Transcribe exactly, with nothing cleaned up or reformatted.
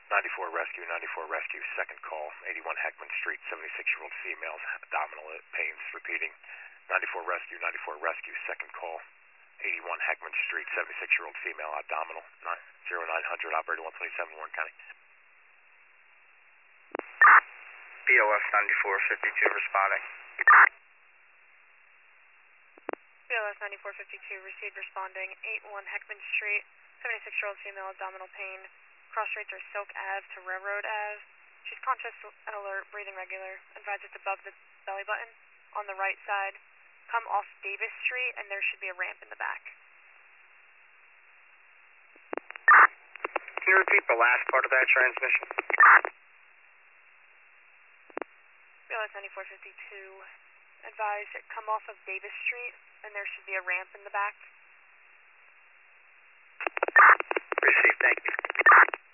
ninety-four Rescue, ninety-four Rescue, second call, eighty-one Heckman Street, seventy-six-year-old female, abdominal pains, repeating. ninety-four Rescue, ninety-four Rescue, second call, eighty-one Heckman Street, seventy-six-year-old female, abdominal, zero nine hundred, operator one twenty-seven, Warren County. B O F ninety-four fifty-two responding. B O F ninety-four fifty-two, received responding, eighty-one Heckman Street, seventy-six-year-old female, abdominal pain. Cross streets are Silk Ave to Railroad Ave. She's conscious and alert, breathing regular. Advise it's above the belly button. On the right side. Come off Davis Street, and there should be a ramp in the back. Can you repeat the last part of that transmission? B O S ninety-four fifty-two. Advise it come off of Davis Street, and there should be a ramp in the back. Received, thank you.